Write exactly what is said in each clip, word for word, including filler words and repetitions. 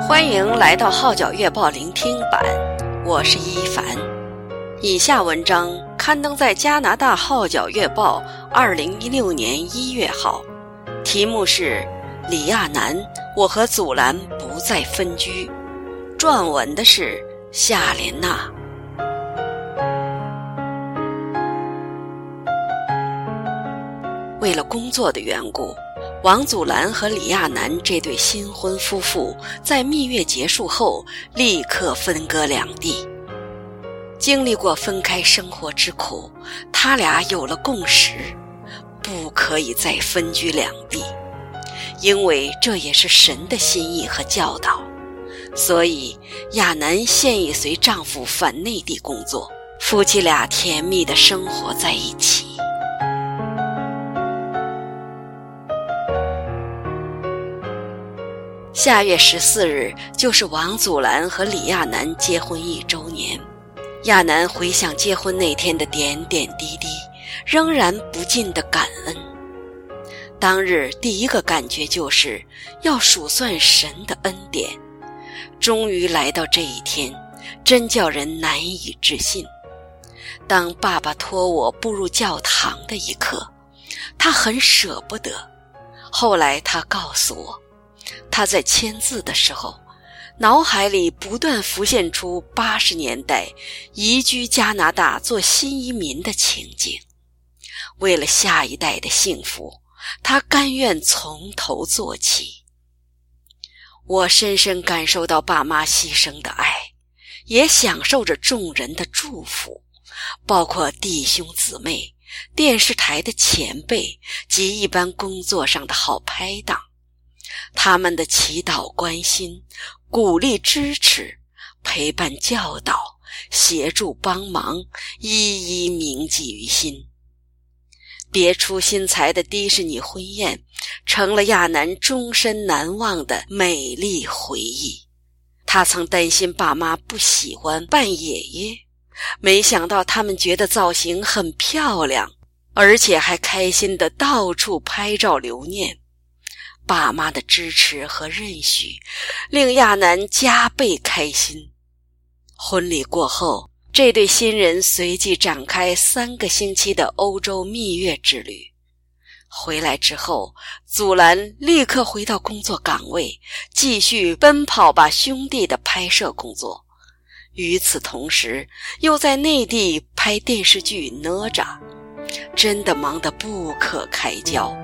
欢迎来到号角月报聆听版，我是一凡。以下文章刊登在加拿大号角月报二零一六年一月号，题目是李亚男，我和祖蓝不再分居。撰文的是夏莲娜。为了工作的缘故，王祖蓝和李亚男这对新婚夫妇在蜜月结束后立刻分隔两地。经历过分开生活之苦，他俩有了共识，不可以再分居两地，因为这也是神的心意和教导。所以亚男现已随丈夫返内地工作，夫妻俩甜蜜地生活在一起。下月十四日就是王祖蓝和李亚男结婚一周年。亚男回想结婚那天的点点滴滴，仍然不尽的感恩。当日第一个感觉就是要数算神的恩典，终于来到这一天，真叫人难以置信。当爸爸托我步入教堂的一刻，他很舍不得。后来他告诉我，他在签字的时候，脑海里不断浮现出八十年代移居加拿大做新移民的情景。为了下一代的幸福，他甘愿从头做起。我深深感受到爸妈牺牲的爱，也享受着众人的祝福，包括弟兄姊妹、电视台的前辈及一般工作上的好拍档。他们的祈祷、关心、鼓励、支持、陪伴、教导、协助、帮忙，一一铭记于心。别出心裁的迪士尼婚宴成了亚男终身难忘的美丽回忆。他曾担心爸妈不喜欢扮爷爷，没想到他们觉得造型很漂亮，而且还开心地到处拍照留念。爸妈的支持和认许令亚男加倍开心。婚礼过后，这对新人随即展开三个星期的欧洲蜜月之旅。回来之后，祖蓝立刻回到工作岗位，继续奔跑吧兄弟的拍摄工作。与此同时，又在内地拍电视剧哪吒，真的忙得不可开交。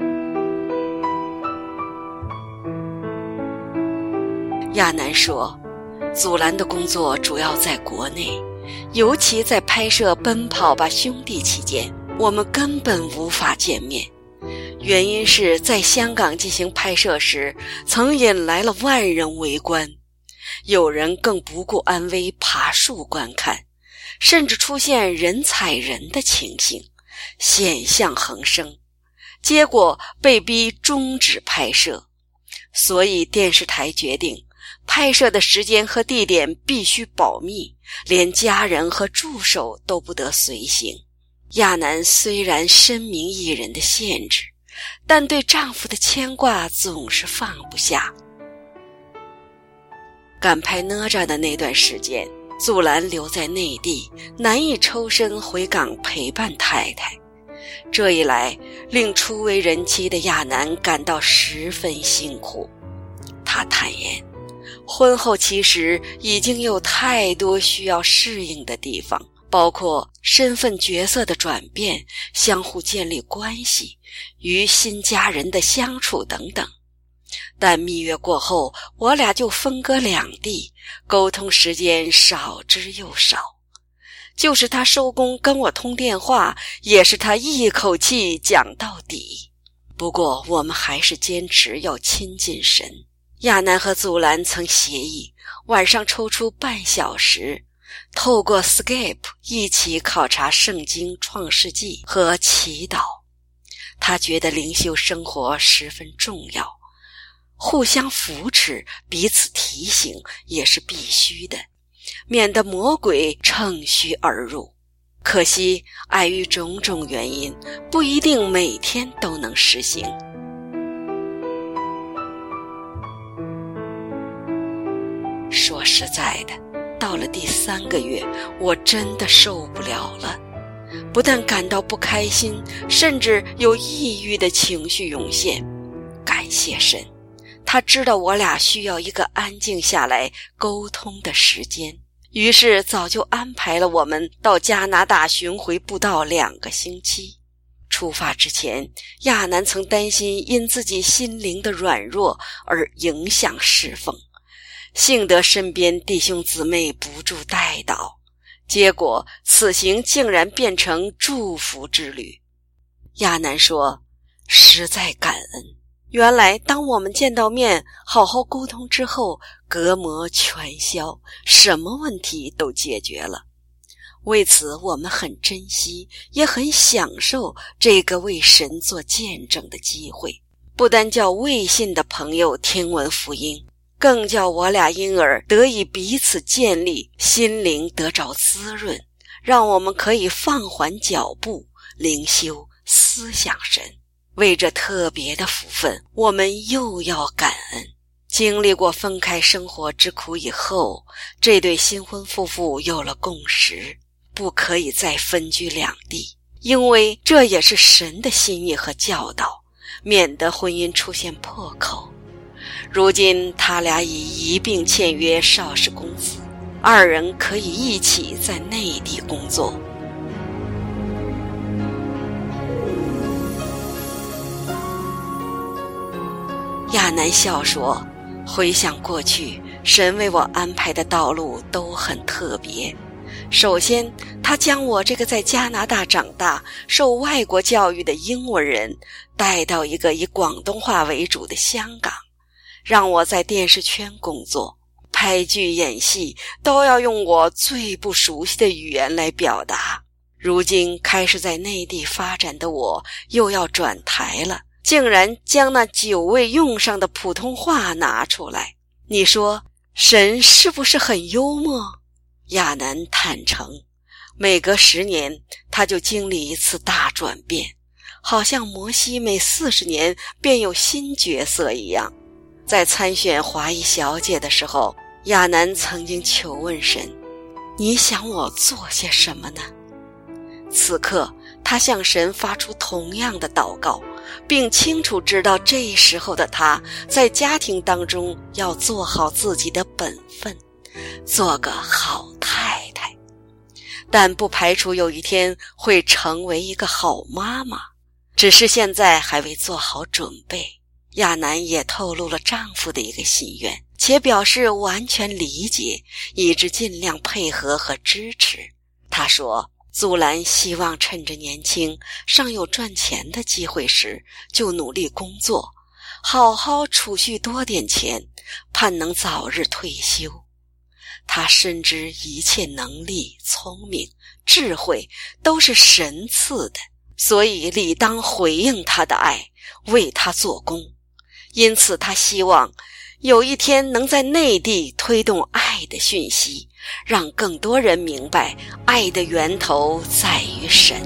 亚男说，祖蓝的工作主要在国内，尤其在拍摄奔跑吧兄弟期间，我们根本无法见面。原因是在香港进行拍摄时，曾引来了万人围观，有人更不顾安危爬树观看，甚至出现人踩人的情形，险象横生，结果被逼终止拍摄。所以电视台决定拍摄的时间和地点必须保密，连家人和助手都不得随行。亚男虽然深明一人的限制，但对丈夫的牵挂总是放不下。赶拍哪吒的那段时间，祖蓝留在内地，难以抽身回港陪伴太太。这一来，令初为人妻的亚男感到十分辛苦。他坦言，婚后其实已经有太多需要适应的地方，包括身份角色的转变、相互建立关系、与新家人的相处等等。但蜜月过后，我俩就分隔两地，沟通时间少之又少。就是他收工跟我通电话，也是他一口气讲到底。不过我们还是坚持要亲近神。亚男和祖蓝曾协议，晚上抽出半小时，透过 Skype 一起考察圣经创世纪和祈祷。他觉得灵修生活十分重要，互相扶持，彼此提醒也是必须的，免得魔鬼乘虚而入。可惜碍于种种原因，不一定每天都能实行。 实在的，到了第三个月，我真的受不了了，不但感到不开心，甚至有抑郁的情绪涌现。感谢神，他知道我俩需要一个安静下来沟通的时间，于是早就安排了我们到加拿大巡回布道两个星期。出发之前，亚楠曾担心因自己心灵的软弱而影响侍奉，幸得身边弟兄姊妹不住带导，结果此行竟然变成祝福之旅。亚楠说，实在感恩，原来当我们见到面好好沟通之后，隔膜全消，什么问题都解决了。为此我们很珍惜，也很享受这个为神做见证的机会，不单叫未信的朋友听闻福音，更叫我俩因而得以彼此建立，心灵得着滋润，让我们可以放缓脚步，灵修思想神。为这特别的福分，我们又要感恩。经历过分开生活之苦以后，这对新婚夫妇有了共识，不可以再分居两地，因为这也是神的心意和教导，免得婚姻出现破口。如今他俩已一并签约邵氏公司，二人可以一起在内地工作。亚楠笑说，回想过去，神为我安排的道路都很特别。首先，他将我这个在加拿大长大、受外国教育的英文人带到一个以广东话为主的香港，让我在电视圈工作，拍剧演戏都要用我最不熟悉的语言来表达。如今开始在内地发展的我又要转台了，竟然将那久未用上的普通话拿出来。你说神是不是很幽默？亚楠坦诚，每隔十年他就经历一次大转变，好像摩西每四十年便有新角色一样。在参选华裔小姐的时候，亚楠曾经求问神，你想我做些什么呢？此刻他向神发出同样的祷告，并清楚知道这时候的他在家庭当中要做好自己的本分，做个好太太，但不排除有一天会成为一个好妈妈，只是现在还未做好准备。亚楠也透露了丈夫的一个心愿，且表示完全理解，以致尽量配合和支持。他说，祖蓝希望趁着年轻尚有赚钱的机会时就努力工作，好好储蓄多点钱，盼能早日退休。他深知一切能力、聪明、智慧都是神赐的，所以理当回应他的爱，为他做工。因此他希望有一天能在内地推动爱的讯息，让更多人明白爱的源头在于神。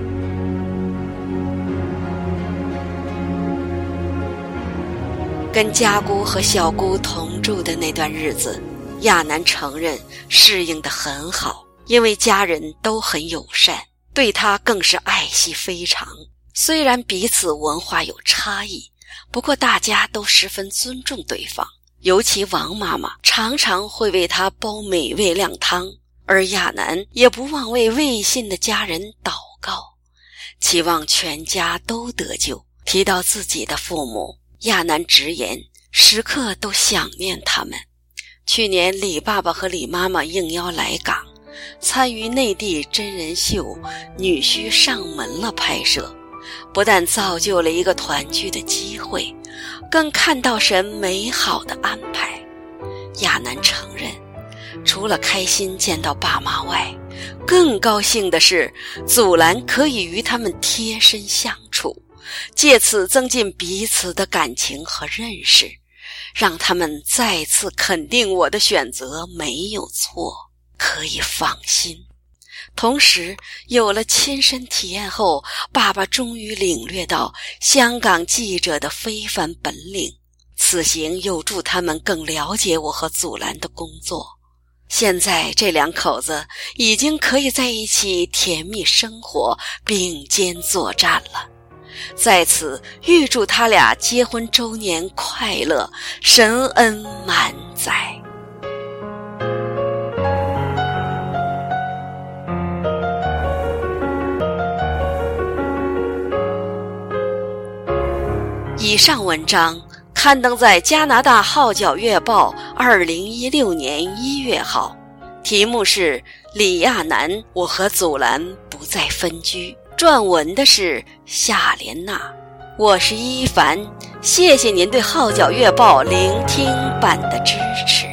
跟家姑和小姑同住的那段日子，亚楠承认适应得很好，因为家人都很友善，对他更是爱惜非常。虽然彼此文化有差异，不过大家都十分尊重对方，尤其王妈妈常常会为他煲美味靓汤，而亚楠也不忘为未信的家人祷告，期望全家都得救。提到自己的父母，亚楠直言时刻都想念他们。去年李爸爸和李妈妈应邀来港，参与内地真人秀《女婿上门了》拍摄，不但造就了一个团聚的机会，更看到神美好的安排。亚楠承认，除了开心见到爸妈外，更高兴的是祖蓝可以与他们贴身相处，借此增进彼此的感情和认识，让他们再次肯定我的选择没有错，可以放心。同时有了亲身体验后，爸爸终于领略到香港记者的非凡本领，此行有助他们更了解我和祖蓝的工作。 现在这两口子已经可以在一起甜蜜生活，并肩作战了。在此预祝他俩结婚周年快乐，神恩满载。以上文章刊登在加拿大号角月报二零一六年一月号，题目是李亚男，我和祖蓝不再分居。撰文的是夏莲娜。我是伊凡，谢谢您对号角月报聆听版的支持。